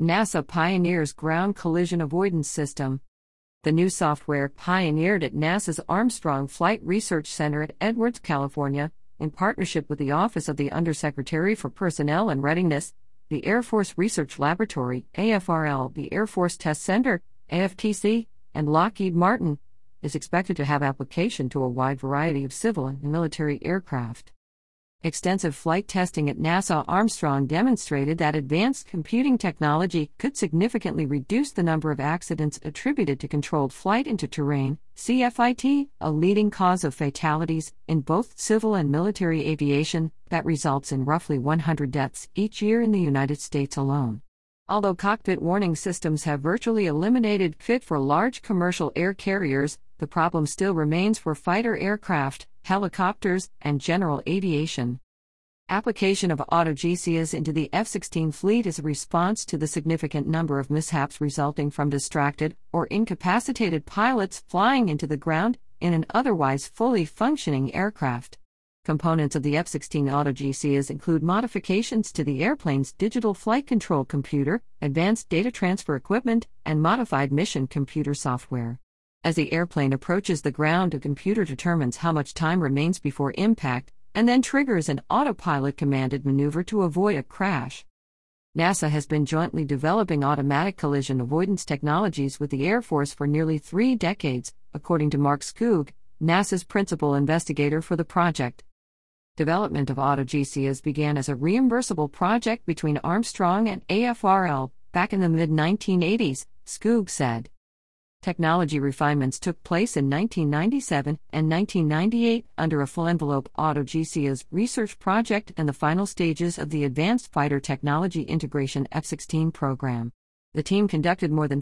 NASA pioneers ground collision avoidance system. The new software, pioneered at NASA's Armstrong Flight Research Center at Edwards, California, in partnership with the Office of the Undersecretary for Personnel and Readiness, the Air Force Research Laboratory, AFRL, the Air Force Test Center, AFTC, and Lockheed Martin, is expected to have application to a wide variety of civil and military aircraft. Extensive flight testing at NASA Armstrong demonstrated that advanced computing technology could significantly reduce the number of accidents attributed to controlled flight into terrain, CFIT, a leading cause of fatalities in both civil and military aviation that results in roughly 100 deaths each year in the United States alone. Although cockpit warning systems have virtually eliminated FIT for large commercial air carriers, the problem still remains for fighter aircraft, helicopters, and general aviation. Application of AutoGCS into the F-16 fleet is a response to the significant number of mishaps resulting from distracted or incapacitated pilots flying into the ground in an otherwise fully functioning aircraft. Components of the F-16 AutoGCS include modifications to the airplane's digital flight control computer, advanced data transfer equipment, and modified mission computer software. As the airplane approaches the ground, a computer determines how much time remains before impact, and then triggers an autopilot commanded maneuver to avoid a crash. NASA has been jointly developing automatic collision avoidance technologies with the Air Force for nearly 3 decades, according to Mark Skoog, NASA's principal investigator for the project. Development of AutoGCS began as a reimbursable project between Armstrong and AFRL back in the mid-1980s, Skoog said. Technology refinements took place in 1997 and 1998 under a full-envelope AutoGCS research project and the final stages of the Advanced Fighter Technology Integration F-16 program. The team conducted more than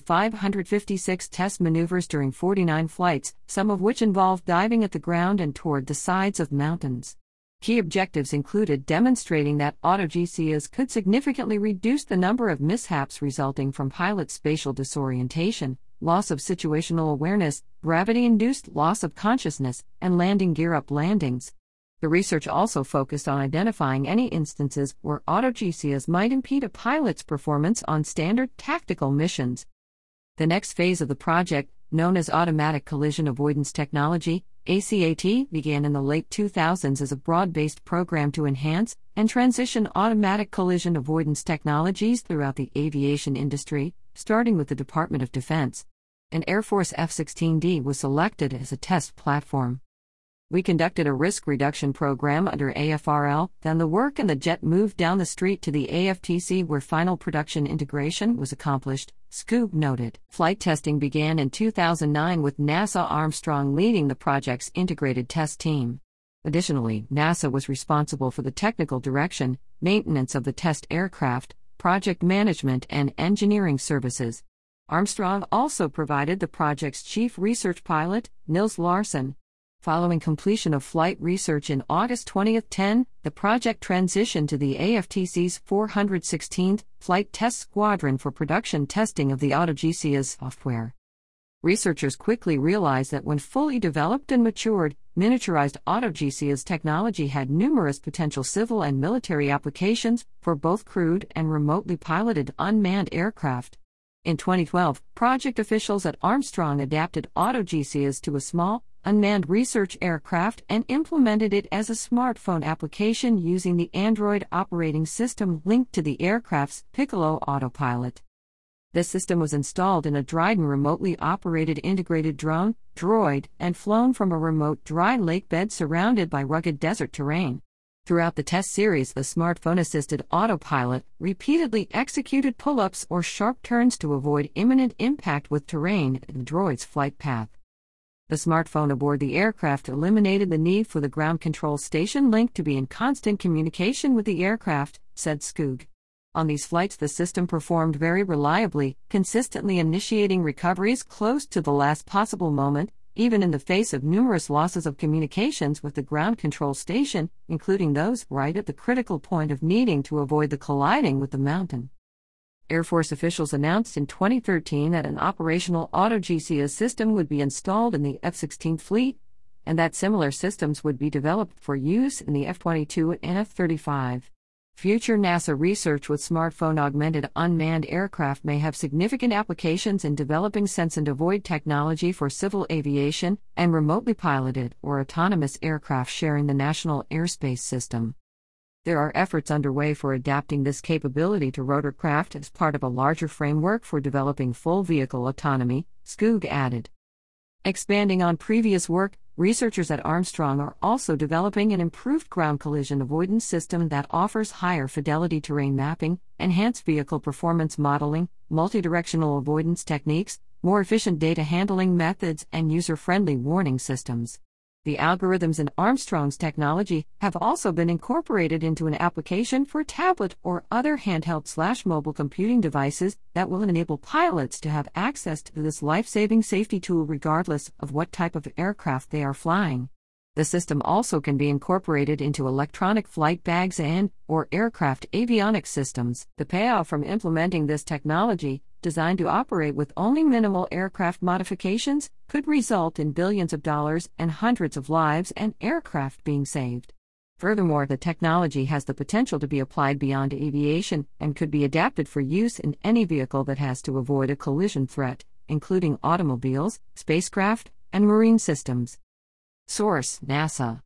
556 test maneuvers during 49 flights, some of which involved diving at the ground and toward the sides of mountains. Key objectives included demonstrating that AutoGCS could significantly reduce the number of mishaps resulting from pilot spatial disorientation, loss of situational awareness, gravity-induced loss of consciousness, and landing gear-up landings. The research also focused on identifying any instances where AutoGCS might impede a pilot's performance on standard tactical missions. The next phase of the project, known as Automatic Collision Avoidance Technology, ACAT, began in the late 2000s as a broad-based program to enhance and transition automatic collision avoidance technologies throughout the aviation industry, starting with the Department of Defense. An Air Force F-16D was selected as a test platform. We conducted a risk reduction program under AFRL, then the work and the jet moved down the street to the AFTC where final production integration was accomplished, Skoog noted. Flight testing began in 2009 with NASA Armstrong leading the project's integrated test team. Additionally, NASA was responsible for the technical direction, maintenance of the test aircraft, project management and engineering services. Armstrong also provided the project's chief research pilot, Nils Larsen. Following completion of flight research in August 2010, the project transitioned to the AFTC's 416th Flight Test Squadron for production testing of the AutoGCS software. Researchers quickly realized that when fully developed and matured, miniaturized AutoGCS technology had numerous potential civil and military applications for both crewed and remotely piloted unmanned aircraft. In 2012, project officials at Armstrong adapted AutoGCS to a small, unmanned research aircraft and implemented it as a smartphone application using the Android operating system linked to the aircraft's Piccolo autopilot. This system was installed in a Dryden remotely operated integrated drone, Droid, and flown from a remote dry lake bed surrounded by rugged desert terrain. Throughout the test series, the smartphone-assisted autopilot repeatedly executed pull-ups or sharp turns to avoid imminent impact with terrain in the droid's flight path. The smartphone aboard the aircraft eliminated the need for the ground control station link to be in constant communication with the aircraft, said Skoog. On these flights, the system performed very reliably, consistently initiating recoveries close to the last possible moment, even in the face of numerous losses of communications with the ground control station, including those right at the critical point of needing to avoid the colliding with the mountain. Air Force officials announced in 2013 that an operational AutoGCS system would be installed in the F-16 fleet, and that similar systems would be developed for use in the F-22 and F-35. Future NASA research with smartphone augmented unmanned aircraft may have significant applications in developing sense and avoid technology for civil aviation and remotely piloted or autonomous aircraft sharing the National Airspace System. There are efforts underway for adapting this capability to rotorcraft as part of a larger framework for developing full vehicle autonomy, Skoog added. Expanding on previous work, researchers at Armstrong are also developing an improved ground collision avoidance system that offers higher fidelity terrain mapping, enhanced vehicle performance modeling, multidirectional avoidance techniques, more efficient data handling methods, and user-friendly warning systems. The algorithms in Armstrong's technology have also been incorporated into an application for tablet or other handheld/mobile computing devices that will enable pilots to have access to this life-saving safety tool regardless of what type of aircraft they are flying. The system also can be incorporated into electronic flight bags and/or aircraft avionics systems. The payoff from implementing this technology, designed to operate with only minimal aircraft modifications, could result in billions of dollars and hundreds of lives and aircraft being saved. Furthermore, the technology has the potential to be applied beyond aviation and could be adapted for use in any vehicle that has to avoid a collision threat, including automobiles, spacecraft, and marine systems. Source: NASA.